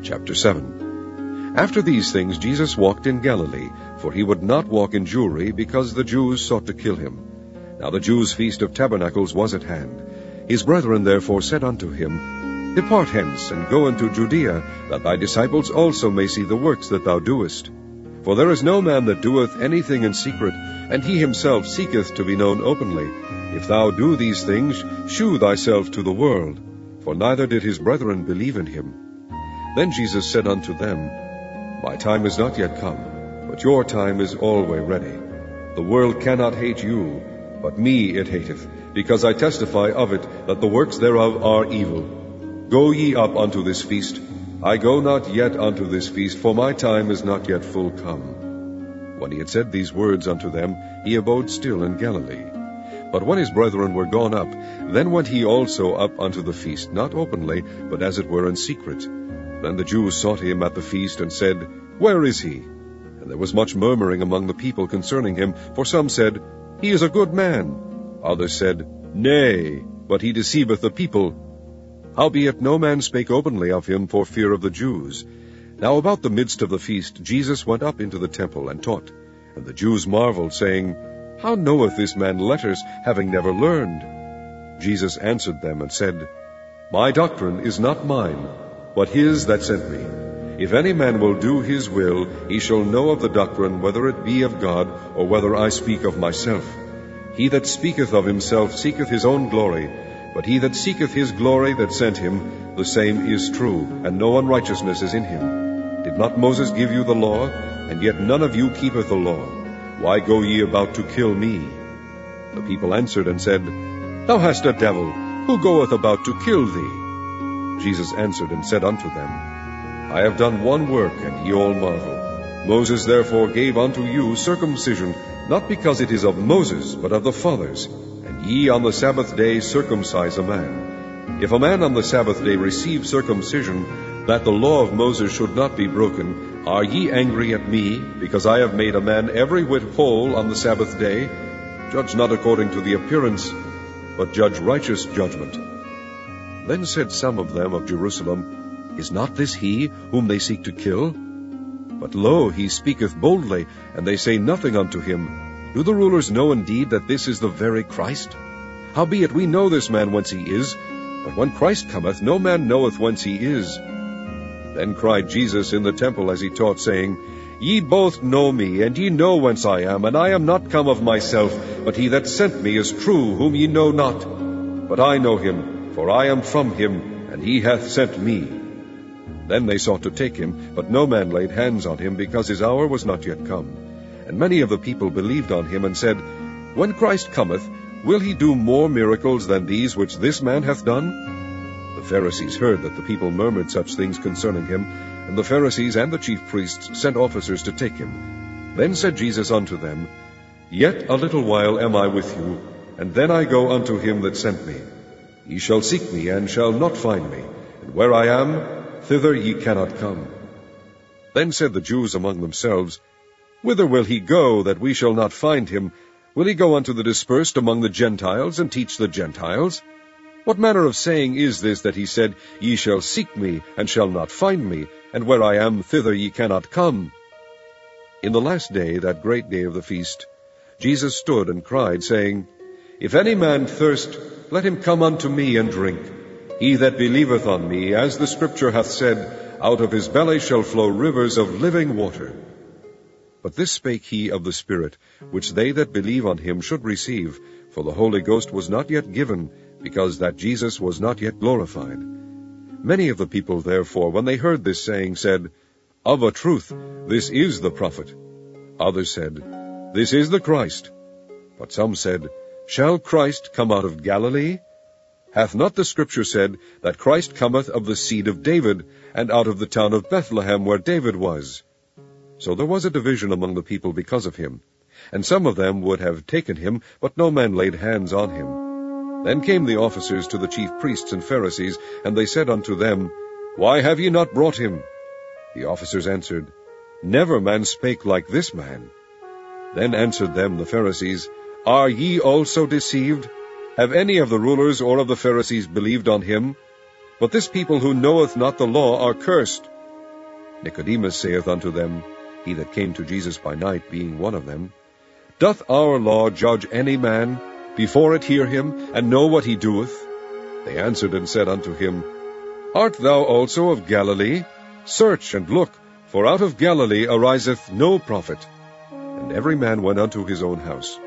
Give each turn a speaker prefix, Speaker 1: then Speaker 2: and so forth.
Speaker 1: Chapter 7. After these things Jesus walked in Galilee, for he would not walk in Jewry, because the Jews sought to kill him. Now the Jews' feast of tabernacles was at hand. His brethren therefore said unto him, Depart hence, and go into Judea, that thy disciples also may see the works that thou doest. For there is no man that doeth anything in secret, and he himself seeketh to be known openly. If thou do these things, shew thyself to the world. For neither did his brethren believe in him. Then Jesus said unto them, My time is not yet come, but your time is always ready. The world cannot hate you, but me it hateth, because I testify of it, that the works thereof are evil. Go ye up unto this feast. I go not yet unto this feast, for my time is not yet full come. When he had said these words unto them, he abode still in Galilee. But when his brethren were gone up, then went he also up unto the feast, not openly, but as it were in secret. Then the Jews sought him at the feast, and said, Where is he? And there was much murmuring among the people concerning him, for some said, He is a good man. Others said, Nay, but he deceiveth the people. Howbeit no man spake openly of him for fear of the Jews. Now about the midst of the feast Jesus went up into the temple, and taught. And the Jews marveled, saying, How knoweth this man letters, having never learned? Jesus answered them, and said, My doctrine is not mine, but his that sent me. If any man will do his will, he shall know of the doctrine, whether it be of God, or whether I speak of myself. He that speaketh of himself seeketh his own glory, but he that seeketh his glory that sent him, the same is true, and no unrighteousness is in him. Did not Moses give you the law? And yet none of you keepeth the law. Why go ye about to kill me? The people answered and said, Thou hast a devil. Who goeth about to kill thee? Jesus answered and said unto them, I have done one work, and ye all marvel. Moses therefore gave unto you circumcision, not because it is of Moses, but of the fathers. And ye on the Sabbath day circumcise a man. If a man on the Sabbath day receive circumcision, that the law of Moses should not be broken, are ye angry at me, because I have made a man every whit whole on the Sabbath day? Judge not according to the appearance, but judge righteous judgment. Then said some of them of Jerusalem, Is not this he whom they seek to kill? But lo, he speaketh boldly, and they say nothing unto him. Do the rulers know indeed that this is the very Christ? Howbeit we know this man whence he is, but when Christ cometh, no man knoweth whence he is. Then cried Jesus in the temple as he taught, saying, Ye both know me, and ye know whence I am, and I am not come of myself, but he that sent me is true, whom ye know not. But I know him, for I am from him, and he hath sent me. Then they sought to take him, but no man laid hands on him, because his hour was not yet come. And many of the people believed on him, and said, When Christ cometh, will he do more miracles than these which this man hath done? The Pharisees heard that the people murmured such things concerning him, and the Pharisees and the chief priests sent officers to take him. Then said Jesus unto them, Yet a little while am I with you, and then I go unto him that sent me. Ye shall seek me, and shall not find me, and where I am, thither ye cannot come. Then said the Jews among themselves, Whither will he go, that we shall not find him? Will he go unto the dispersed among the Gentiles, and teach the Gentiles? What manner of saying is this, that he said, Ye shall seek me, and shall not find me, and where I am, thither ye cannot come? In the last day, that great day of the feast, Jesus stood and cried, saying, If any man thirst, let him come unto me and drink. He that believeth on me, as the Scripture hath said, out of his belly shall flow rivers of living water. But this spake he of the Spirit, which they that believe on him should receive, for the Holy Ghost was not yet given, because that Jesus was not yet glorified. Many of the people therefore, when they heard this saying, said, Of a truth, this is the prophet. Others said, This is the Christ. But some said, Shall Christ come out of Galilee? Hath not the Scripture said, that Christ cometh of the seed of David, and out of the town of Bethlehem, where David was? So there was a division among the people because of him. And some of them would have taken him, but no man laid hands on him. Then came the officers to the chief priests and Pharisees, and they said unto them, Why have ye not brought him? The officers answered, Never man spake like this man. Then answered them the Pharisees, Are ye also deceived? Have any of the rulers or of the Pharisees believed on him? But this people who knoweth not the law are cursed. Nicodemus saith unto them, he that came to Jesus by night, being one of them, Doth our law judge any man, before it hear him, and know what he doeth? They answered and said unto him, Art thou also of Galilee? Search and look, for out of Galilee ariseth no prophet. And every man went unto his own house.